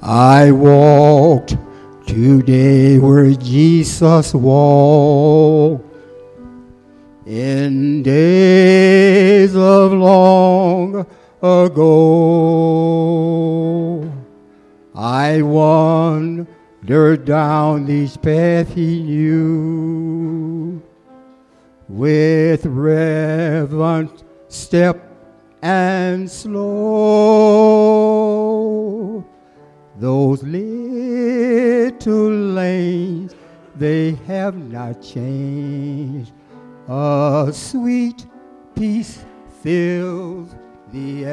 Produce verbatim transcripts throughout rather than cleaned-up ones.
I walked today where Jesus walked in days of long ago. I wandered down these paths he knew with reverent step and slow. Those little lanes, they have not changed. A sweet peace fills the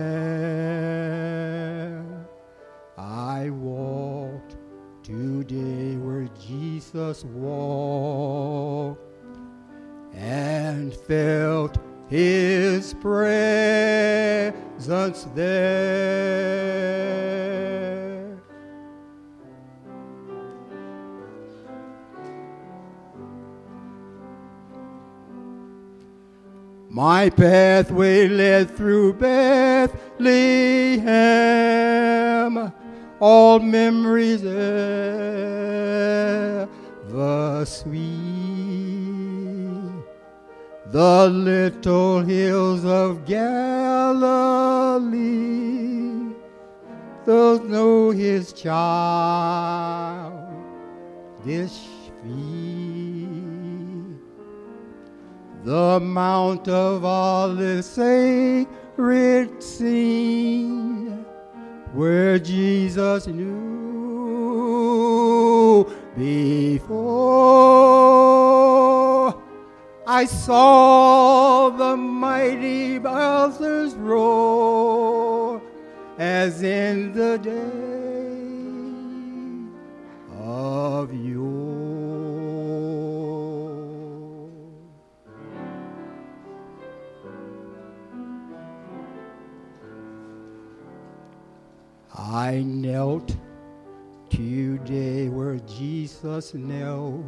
air. I walked today where Jesus walked and felt his presence there. My pathway led through Bethlehem, all memories ever sweet. The little hills of Galilee, those know his child, this feet. The Mount of Olives sacred scene, where Jesus knew before. I saw the mighty Bowser's roar as in the day of yore. I knelt today where Jesus knelt,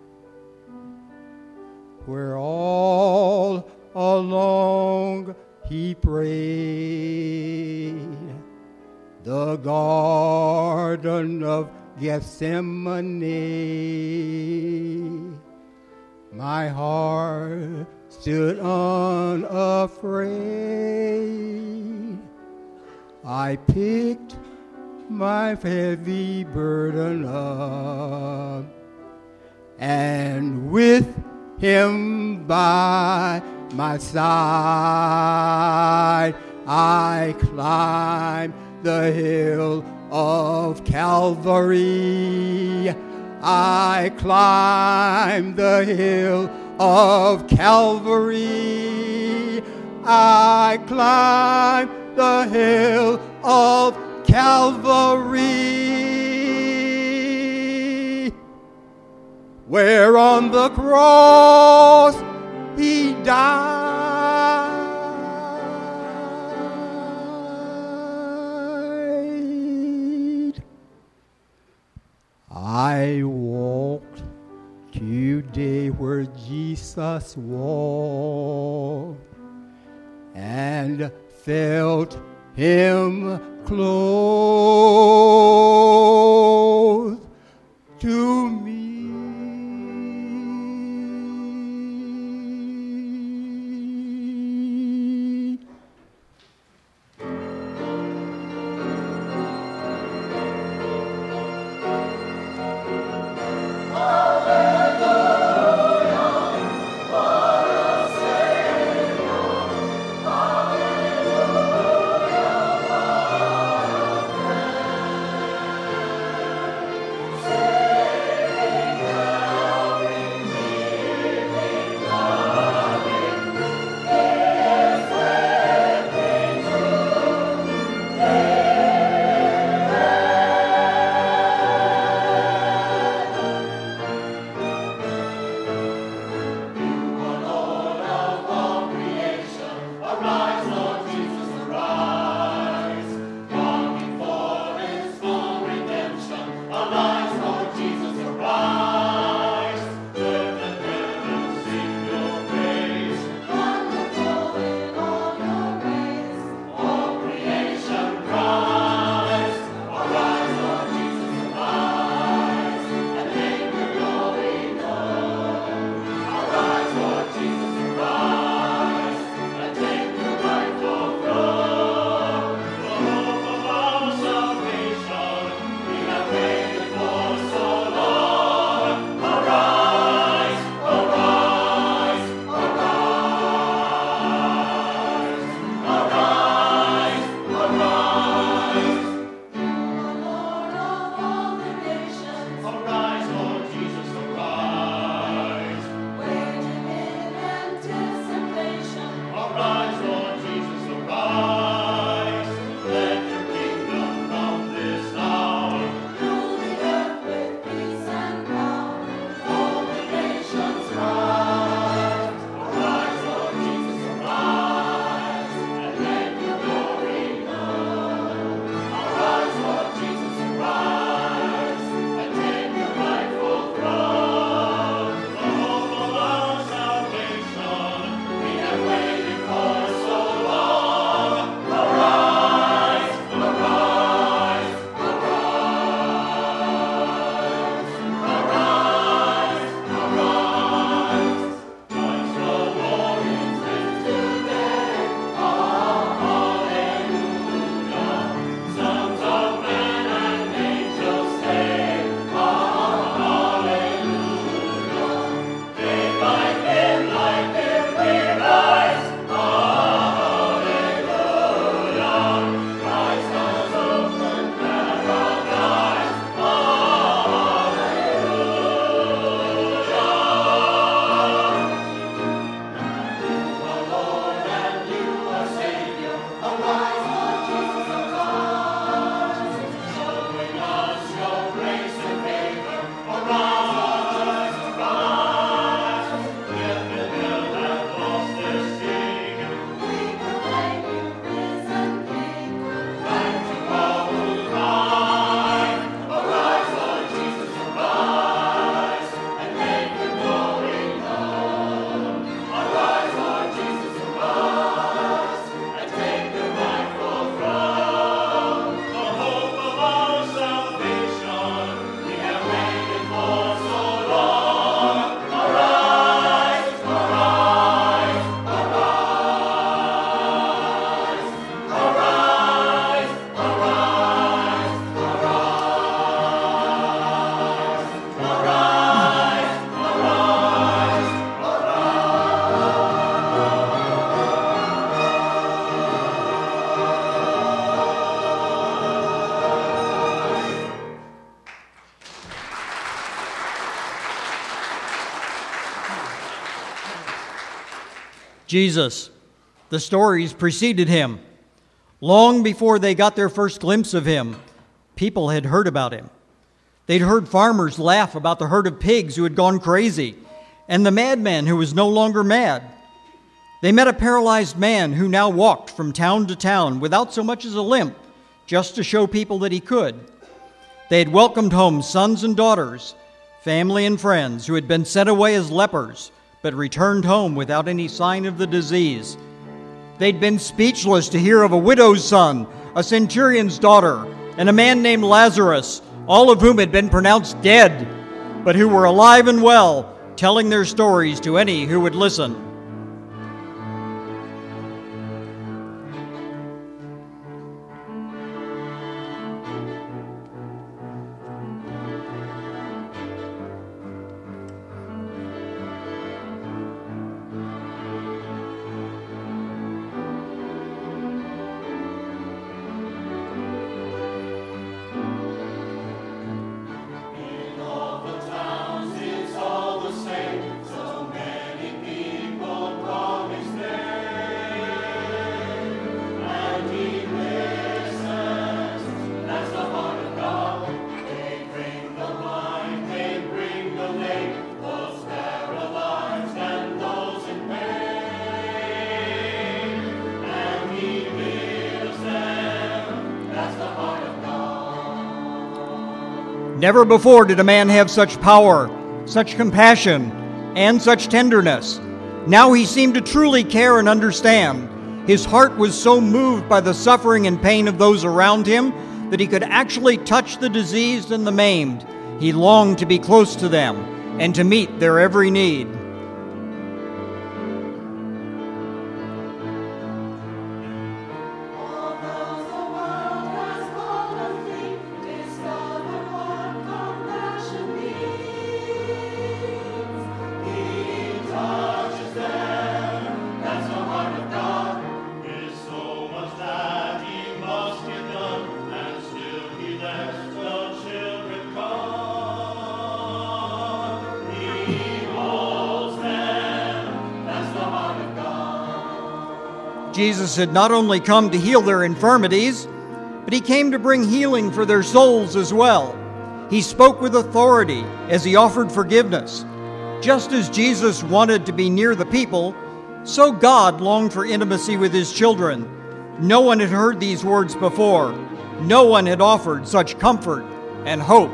where all along he prayed. The Garden of Gethsemane, my heart stood unafraid. I picked my heavy burden up, and with him by my side, I climbed the hill of Calvary. I climbed the hill of Calvary. I climbed the hill of Calvary, where on the cross he died. I walked today where Jesus walked and felt him close to me. Jesus. The stories preceded him. Long before they got their first glimpse of him, people had heard about him. They'd heard farmers laugh about the herd of pigs who had gone crazy and the madman who was no longer mad. They met a paralyzed man who now walked from town to town without so much as a limp, just to show people that he could. They had welcomed home sons and daughters, family and friends who had been sent away as lepers, but returned home without any sign of the disease. They'd been speechless to hear of a widow's son, a centurion's daughter, and a man named Lazarus, all of whom had been pronounced dead, but who were alive and well, telling their stories to any who would listen. Never before did a man have such power, such compassion, and such tenderness. Now he seemed to truly care and understand. His heart was so moved by the suffering and pain of those around him that he could actually touch the diseased and the maimed. He longed to be close to them and to meet their every need. Jesus had not only come to heal their infirmities, but he came to bring healing for their souls as well. He spoke with authority as he offered forgiveness. Just as Jesus wanted to be near the people, so God longed for intimacy with his children. No one had heard these words before. No one had offered such comfort and hope.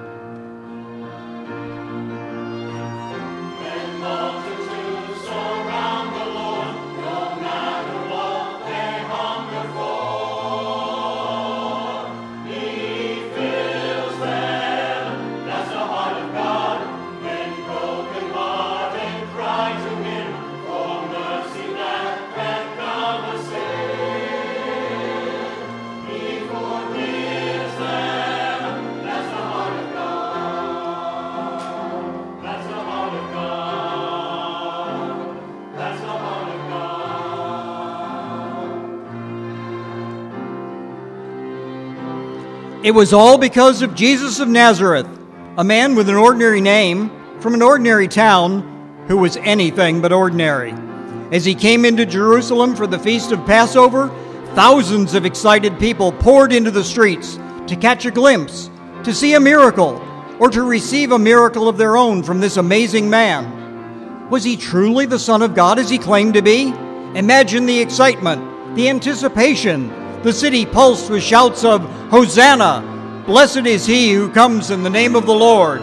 It was all because of Jesus of Nazareth, a man with an ordinary name, from an ordinary town, who was anything but ordinary. As he came into Jerusalem for the feast of Passover, thousands of excited people poured into the streets to catch a glimpse, to see a miracle, or to receive a miracle of their own from this amazing man. Was he truly the Son of God as he claimed to be? Imagine the excitement, the anticipation. The city pulsed with shouts of, "Hosanna! Blessed is he who comes in the name of the Lord."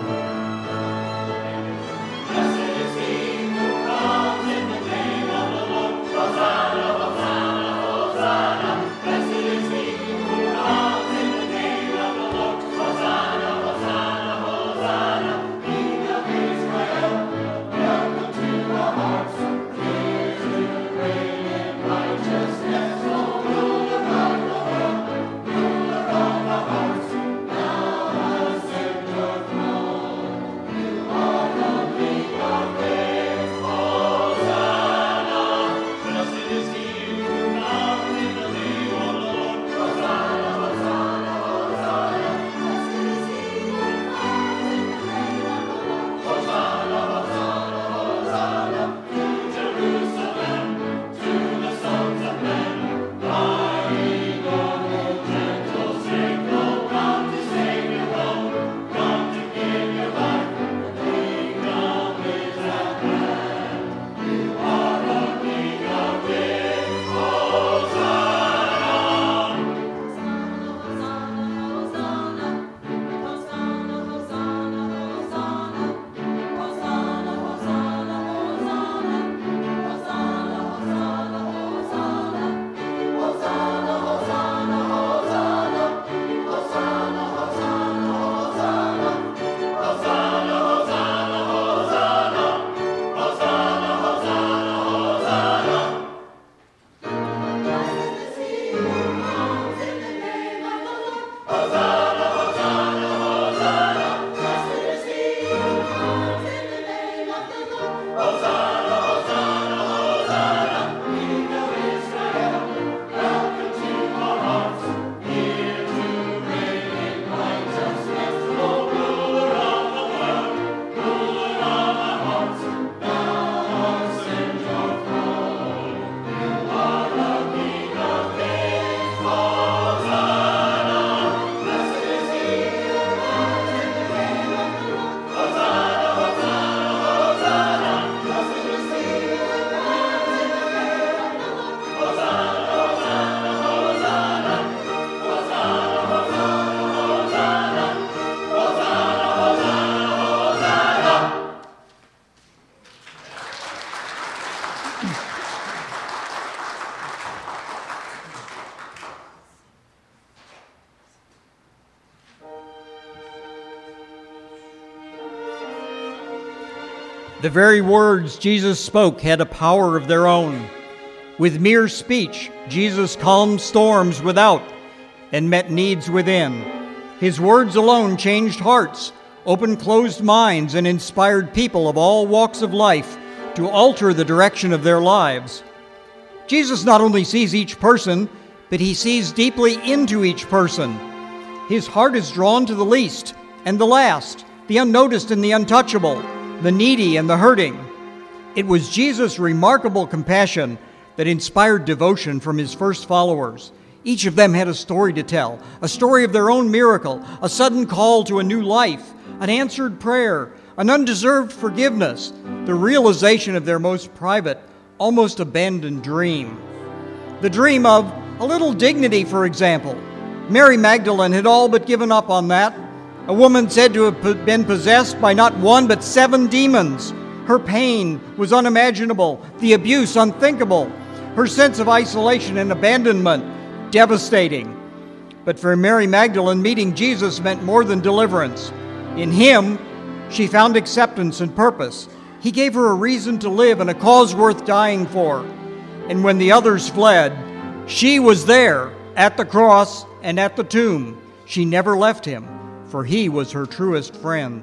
The very words Jesus spoke had a power of their own. With mere speech, Jesus calmed storms without and met needs within. His words alone changed hearts, opened closed minds, and inspired people of all walks of life to alter the direction of their lives. Jesus not only sees each person, but he sees deeply into each person. His heart is drawn to the least and the last, the unnoticed and the untouchable, the needy and the hurting. It was Jesus' remarkable compassion that inspired devotion from his first followers. Each of them had a story to tell, a story of their own miracle, a sudden call to a new life, an answered prayer, an undeserved forgiveness, the realization of their most private, almost abandoned dream. The dream of a little dignity, for example. Mary Magdalene had all but given up on that. A woman said to have been possessed by not one but seven demons. Her pain was unimaginable, the abuse unthinkable, her sense of isolation and abandonment devastating. But for Mary Magdalene, meeting Jesus meant more than deliverance. In him, she found acceptance and purpose. He gave her a reason to live and a cause worth dying for. And when the others fled, she was there at the cross and at the tomb. She never left him, for he was her truest friend.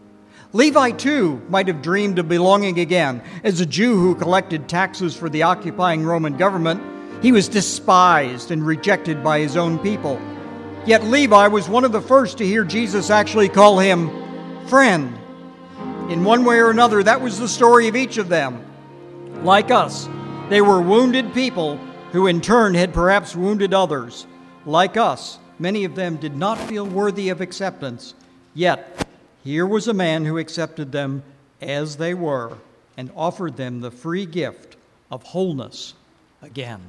Levi, too, might have dreamed of belonging again. As a Jew who collected taxes for the occupying Roman government, he was despised and rejected by his own people. Yet Levi was one of the first to hear Jesus actually call him friend. In one way or another, that was the story of each of them. Like us, they were wounded people who in turn had perhaps wounded others. Like us, many of them did not feel worthy of acceptance. Yet, here was a man who accepted them as they were and offered them the free gift of wholeness again.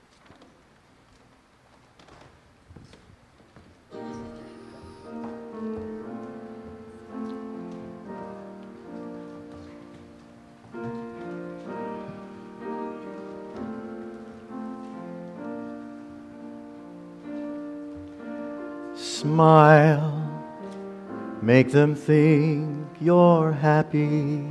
Smile, make them think you're happy.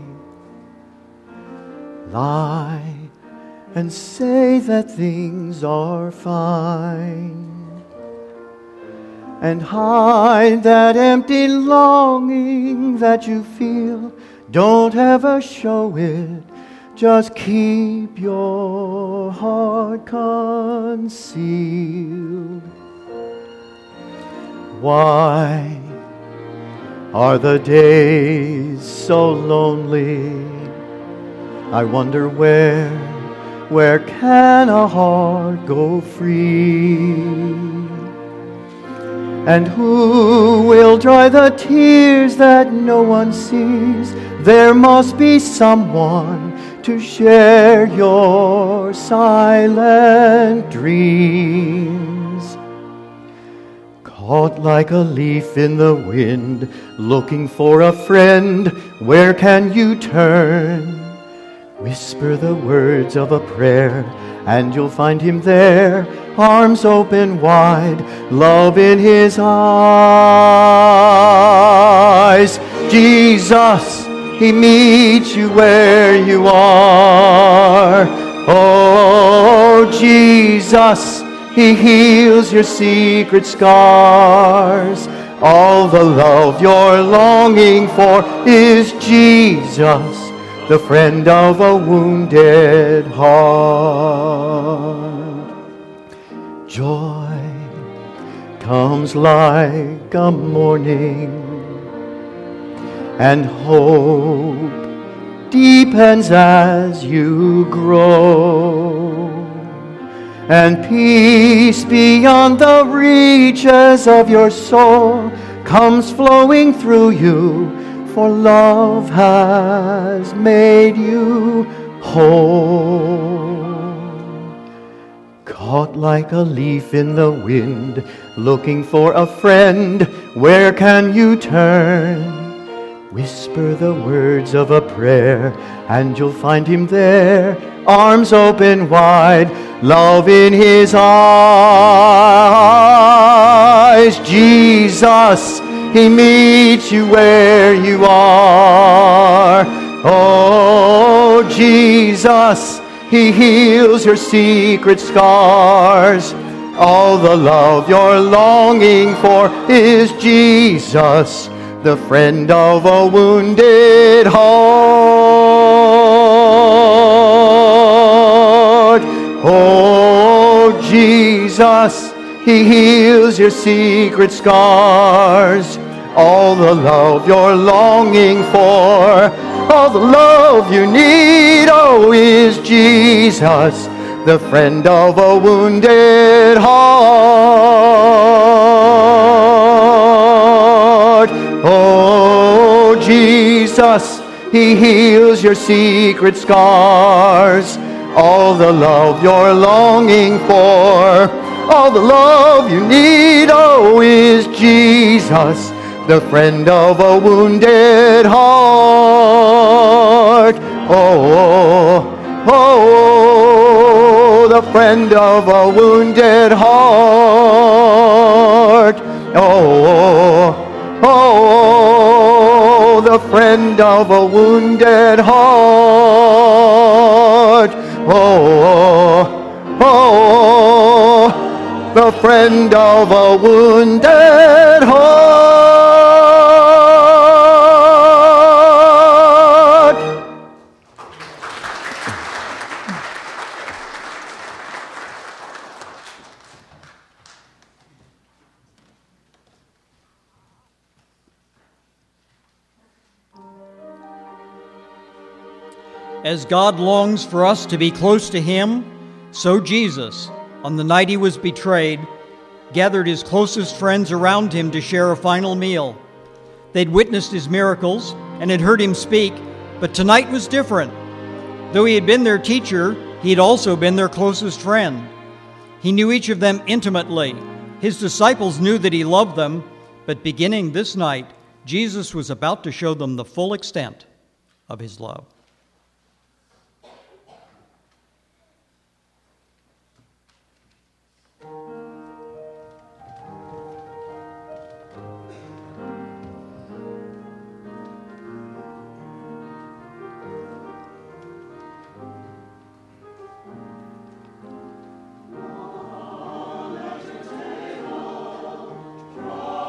Lie and say that things are fine. And hide that empty longing that you feel. Don't ever show it, just keep your heart concealed. Why are the days so lonely? I wonder where, where can a heart go free? And who will dry the tears that no one sees? There must be someone to share your silent dreams. Caught like a leaf in the wind, looking for a friend, where can you turn? Whisper the words of a prayer, and you'll find him there, arms open wide, love in his eyes. Jesus, he meets you where you are. Oh, Jesus, he heals your secret scars. All the love you're longing for is Jesus, the friend of a wounded heart. Joy comes like a morning, and hope deepens as you grow. And peace beyond the reaches of your soul comes flowing through you, for love has made you whole. Caught like a leaf in the wind, looking for a friend, where can you turn? Whisper the words of a prayer, and you'll find him there, arms open wide, love in his eyes. Jesus, he meets you where you are. Oh, Jesus, He heals your secret scars. All the love you're longing for is Jesus, the friend of a wounded heart. Oh, Jesus, He heals your secret scars. All the love you're longing for, all the love you need, oh, is Jesus, the friend of a wounded heart. Oh, Jesus, He heals your secret scars. All the love you're longing for, all the love you need, oh, is Jesus, the friend of a wounded heart. Oh, oh, the friend of a wounded heart. Oh, oh, the friend of a wounded heart. Oh, oh, the friend of a wounded heart. As God longs for us to be close to Him, so Jesus, on the night He was betrayed, gathered His closest friends around Him to share a final meal. They'd witnessed His miracles and had heard Him speak, but tonight was different. Though He had been their teacher, He had also been their closest friend. He knew each of them intimately. His disciples knew that He loved them, but beginning this night, Jesus was about to show them the full extent of His love.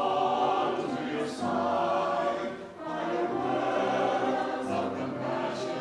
Compassion.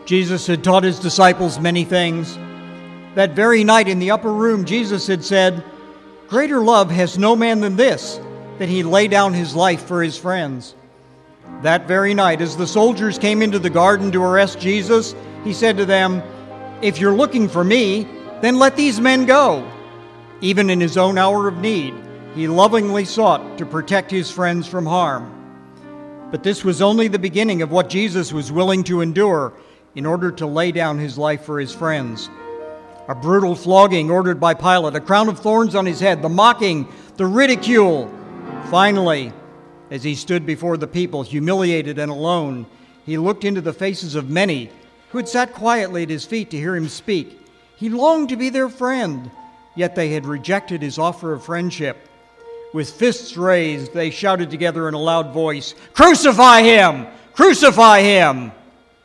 Jesus had taught his disciples many things. That very night in the upper room, Jesus had said, "Greater love has no man than this, that he lay down his life for his friends." That very night, as the soldiers came into the garden to arrest Jesus, he said to them, "If you're looking for me, then let these men go." Even in his own hour of need, he lovingly sought to protect his friends from harm. But this was only the beginning of what Jesus was willing to endure in order to lay down his life for his friends. A brutal flogging ordered by Pilate, a crown of thorns on his head, the mocking, the ridicule. Finally, as he stood before the people, humiliated and alone, he looked into the faces of many who had sat quietly at his feet to hear him speak. He longed to be their friend, yet they had rejected his offer of friendship. With fists raised, they shouted together in a loud voice, "Crucify him! Crucify him!"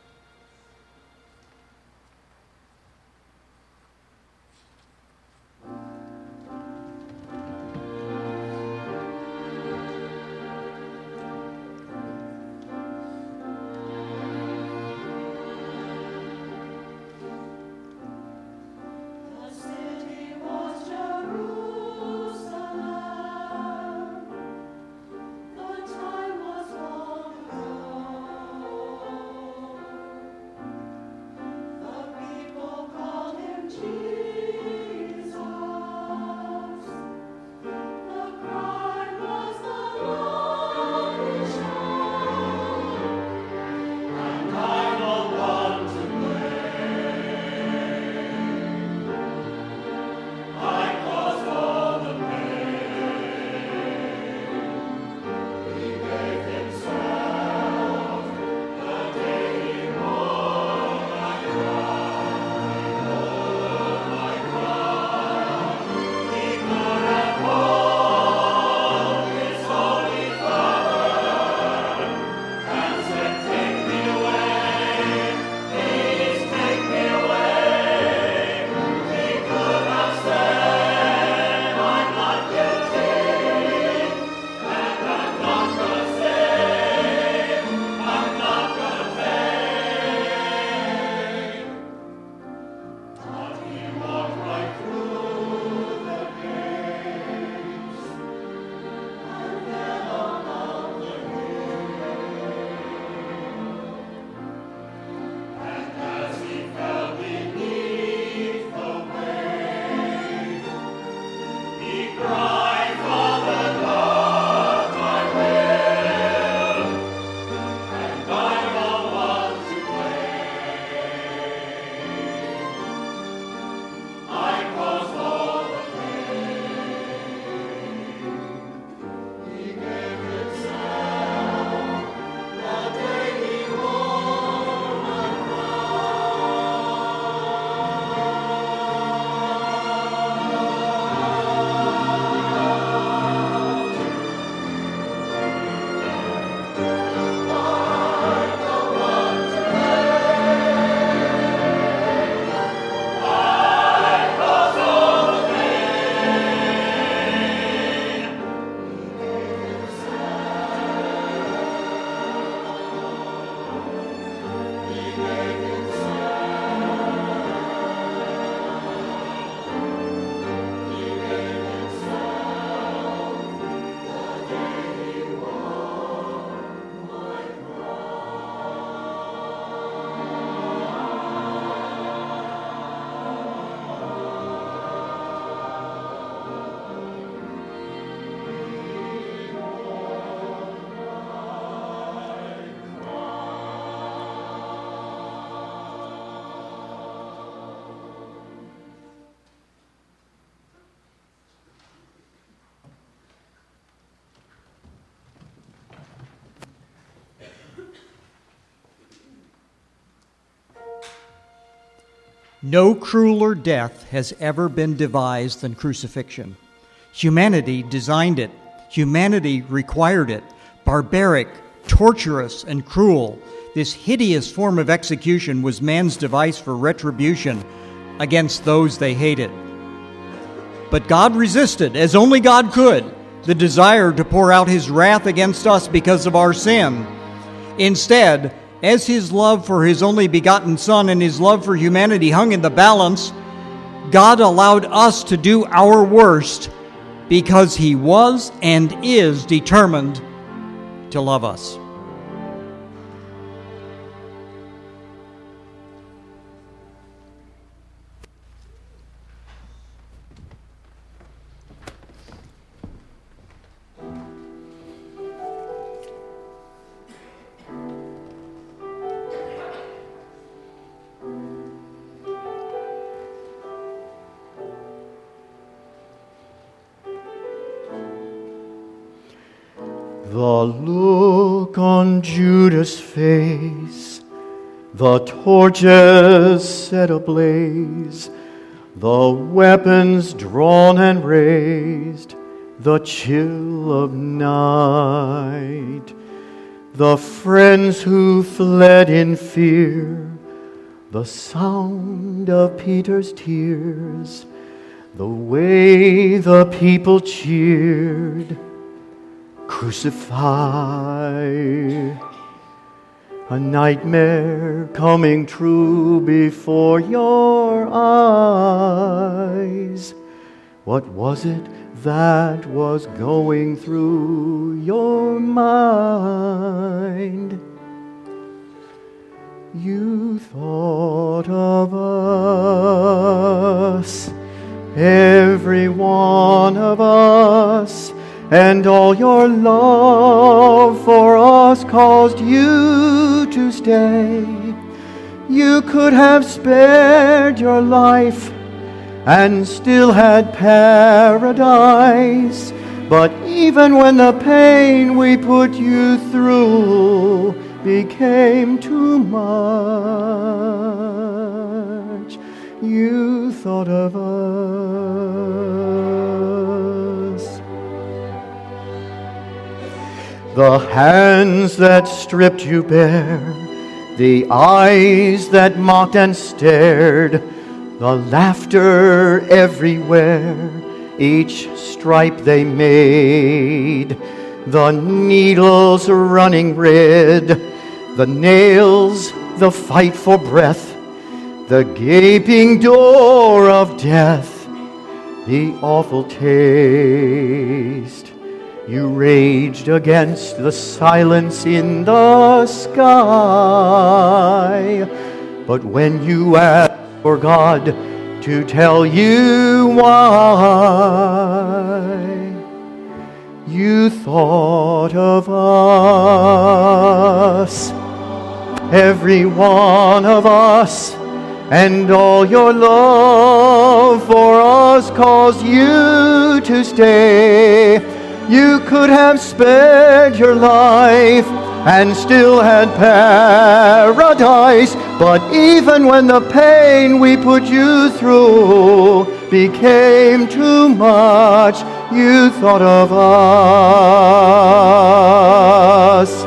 No crueler death has ever been devised than crucifixion. Humanity designed it. Humanity required it. Barbaric, torturous, and cruel, this hideous form of execution was man's device for retribution against those they hated. But God resisted, as only God could, the desire to pour out his wrath against us because of our sin. Instead, As his love for his only begotten Son and his love for humanity hung in the balance, God allowed us to do our worst because he was and is determined to love us. The look on Judas' face, the torches set ablaze, the weapons drawn and raised, the chill of night, the friends who fled in fear, the sound of Peter's tears, the way the people cheered. Crucify, a nightmare coming true before your eyes. What was it that was going through your mind? You thought of us, every one of us, and all your love for us caused you to stay. You could have spared your life and still had paradise. But even when the pain we put you through became too much, you thought of us. The hands that stripped you bare, the eyes that mocked and stared, the laughter everywhere, each stripe they made, the needles running red, the nails, the fight for breath, the gaping door of death, the awful taste. You raged against the silence in the sky. But when you asked for God to tell you why, you thought of us, every one of us, and all your love for us caused you to stay. You could have spared your life and still had paradise. But even when the pain we put you through became too much, you thought of us.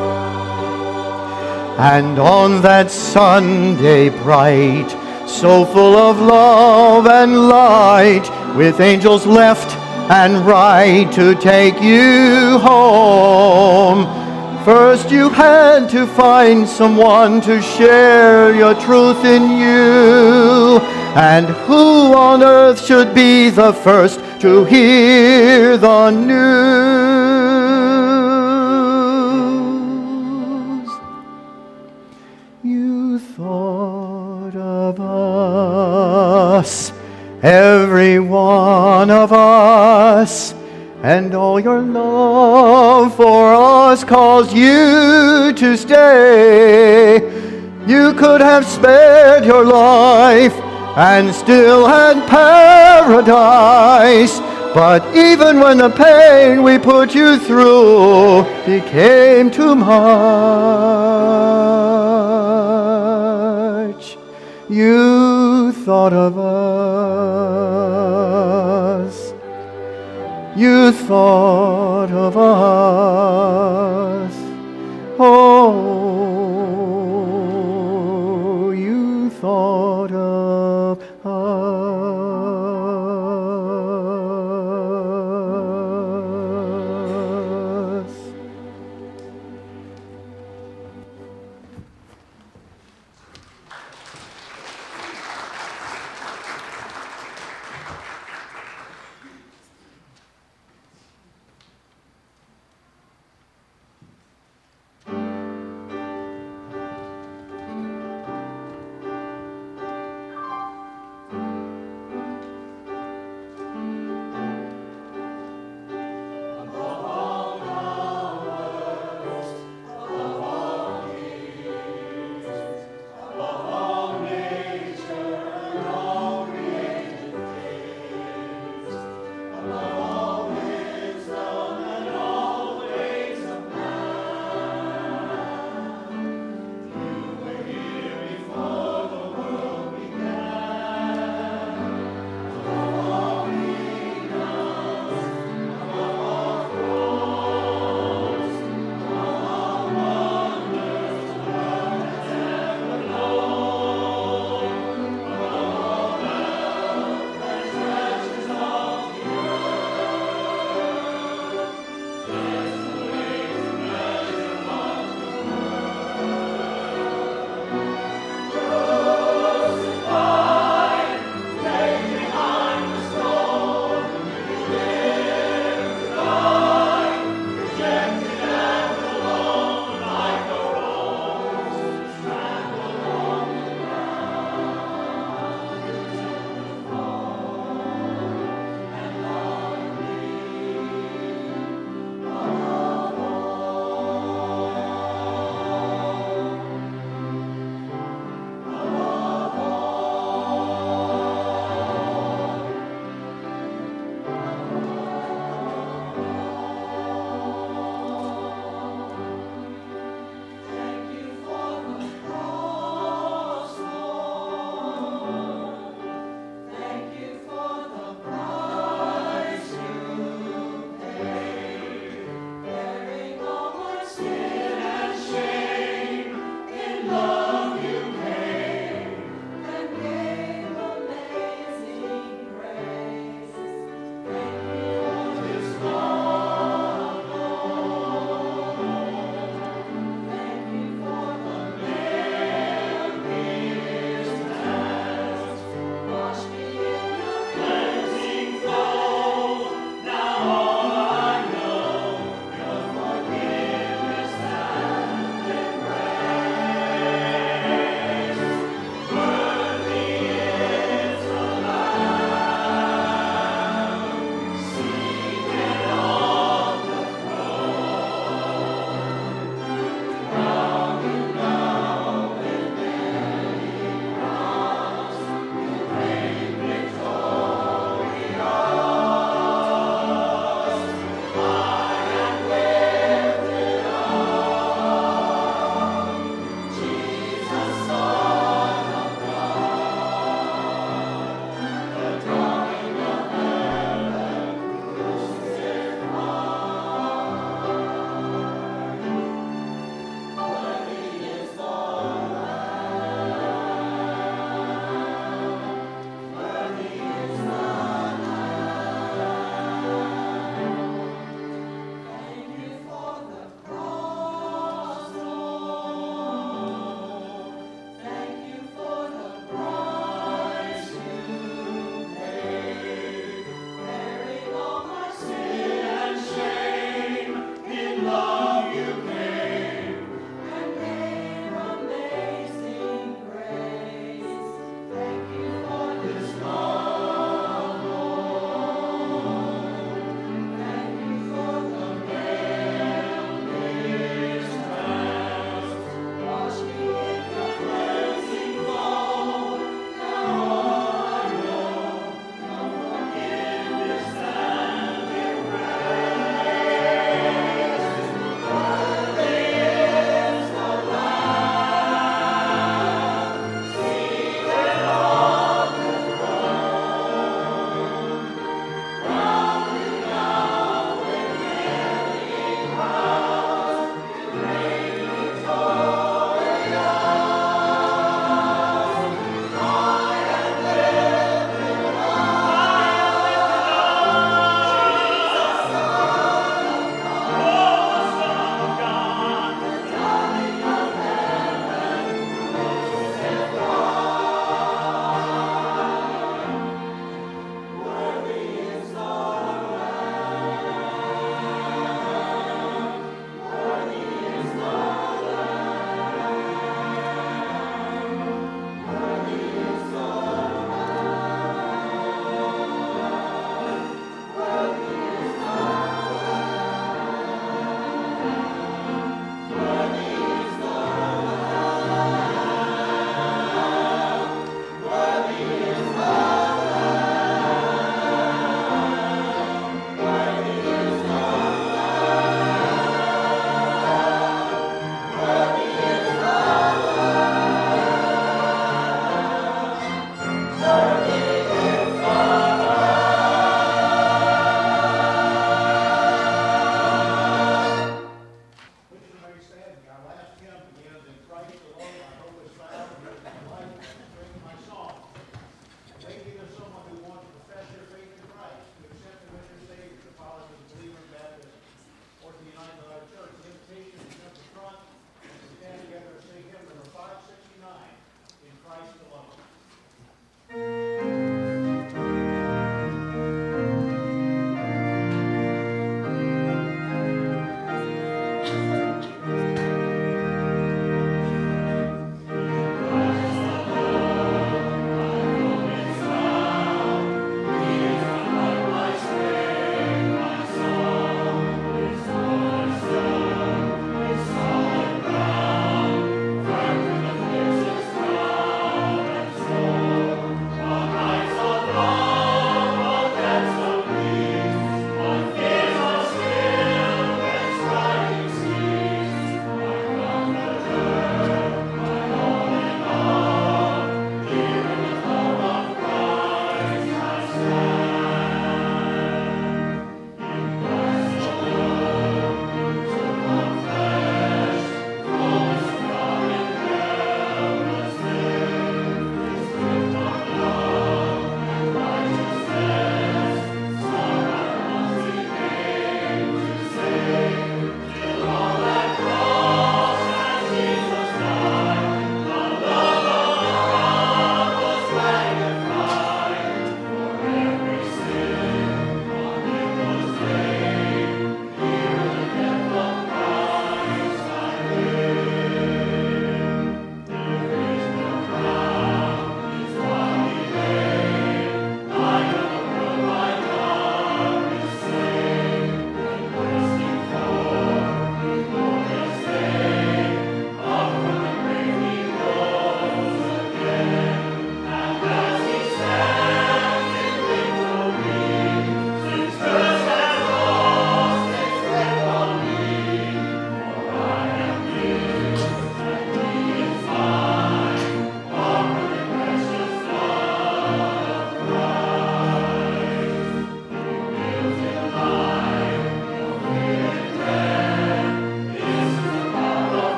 And on that Sunday bright, so full of love and light, with angels left and right to take you home, first you had to find someone to share your truth in you. And who on earth should be the first to hear the news? You thought of us, every one of us, and all your love for us caused you to stay. You could have spared your life and still had paradise. But even when the pain we put you through became too much, you thought of us. You thought of us. Oh, you thought of us. Thank you.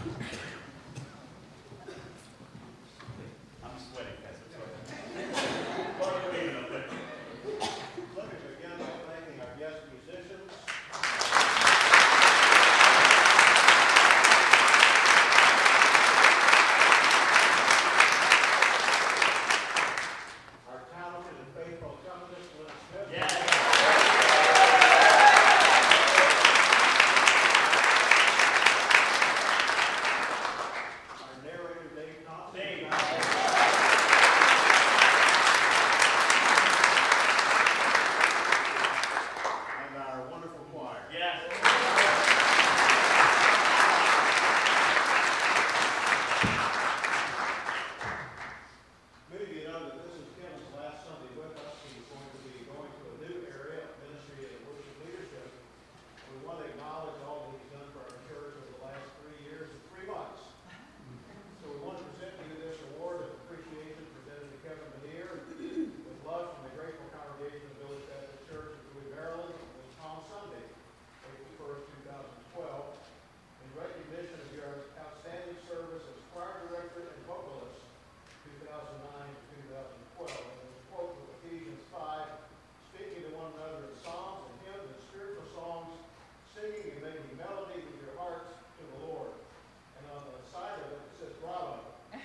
I'm sweating, guys. I'm sweating. Let me begin by thanking our guest musicians. Our talented and faithful accompanist, Lynn Smith. Yeah. Our narrator, Dave Thompson. Dave. And our wonderful choir. Yes. Many of you know that this is Kevin's last Sunday with us. He's going to be going to a new area of ministry and worship leadership. We want to acknowledge all that he's done for our church over the last three years and three months. So we want to present to you this award of appreciation presented to Kevin Manier with love from the grateful congregation of Village Baptist Church in Bowie, Maryland, on Palm Sunday, April first, two thousand twelve, in recognition of your outstanding service as choir director and vocalist, two thousand nine to two thousand twelve. And this quote from Ephesians five, speaking to one another in psalms and hymns and spiritual songs, singing and making melody with your hearts to the Lord. And on the side of it, it says, bravo.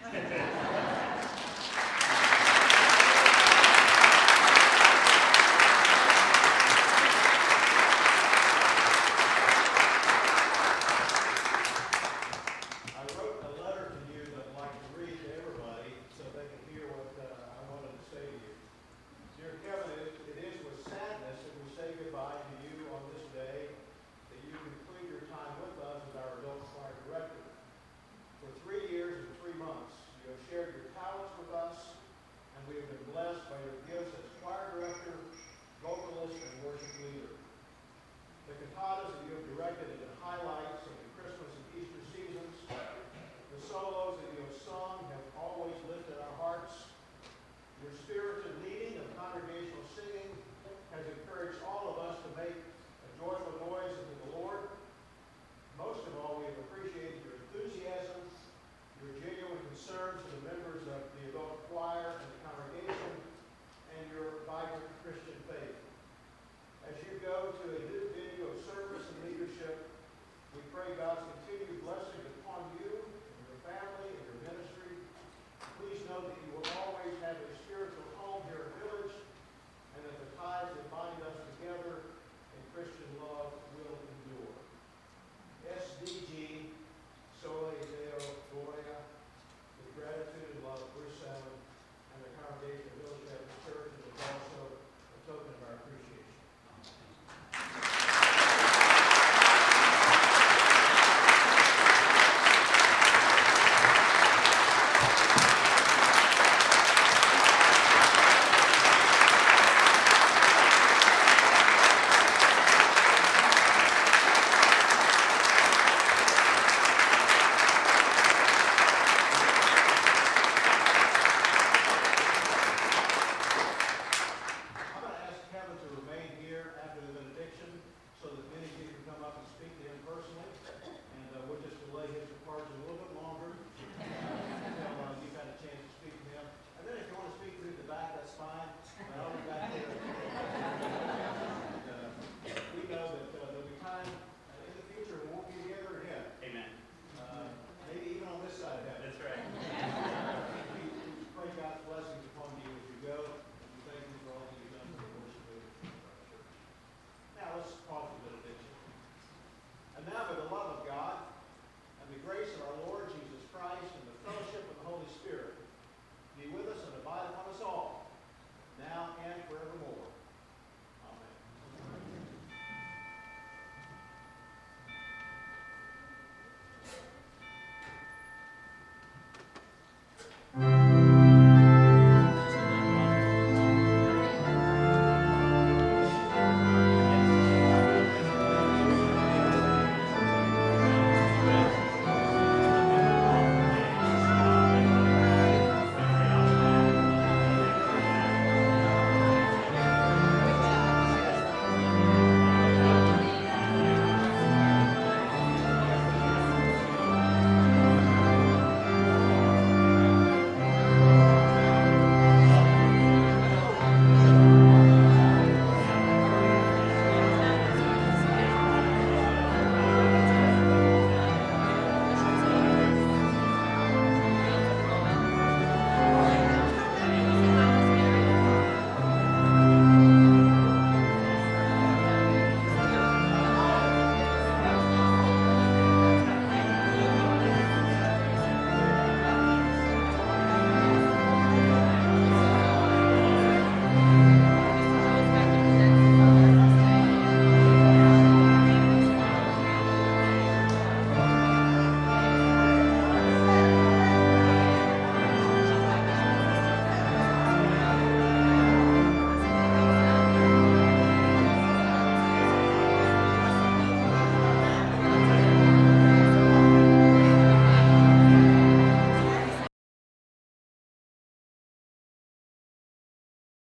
I wrote a letter to you that I'd like to read to everybody so they can hear what uh, I wanted to say to you. Dear Kevin, it, it is with sadness that we say goodbye to you on this day, that you conclude your time with us as our adult choir director. For three years and three months, you have shared your talents with us, and we have been blessed by your gifts as choir director, vocalist, and worship leader. The cantatas that you have directed have been highlights of the Christmas and Easter seasons. The solos that you have sung have always lifted our hearts. Your spirited leading of congregational singing has encouraged all of us to make a joyful noise unto the Lord. Most of all, we have appreciated your enthusiasm, your genuine concern for the members of the adult choir and the congregation, and your vibrant Christian faith. As you go to a new venue of service and leadership, we pray God's continued blessing upon you and your family and your ministry. Please know that you will always have a spiritual home here at Village, and that the ties that bind us together in Christian love will endure. S D G, Sole Deo Gloria, with gratitude and love, Bruce Allen, and the congregation of Village Baptist Church, and is also a token of our appreciation. I'm going to ask Kevin to remain here after the benediction so that many of you can come up and speak to him personally. And uh, we'll just delay his departure a little bit longer until uh, you've had a chance to speak to him. And then if you want to speak through the back, that's fine. But I'll be back here. And, uh, we know that uh, there'll be time uh, in the future we won't be together again. Amen. Uh, maybe even on this side of heaven. That's right. We we pray God's blessings upon you as you go. And we thank you for all that you've done for the worship leadership of our church. Now let's pause for benediction. And now may the love of God and the grace of our Lord Jesus Christ and the fellowship of the Holy Spirit be with us and abide upon us all, now and forevermore.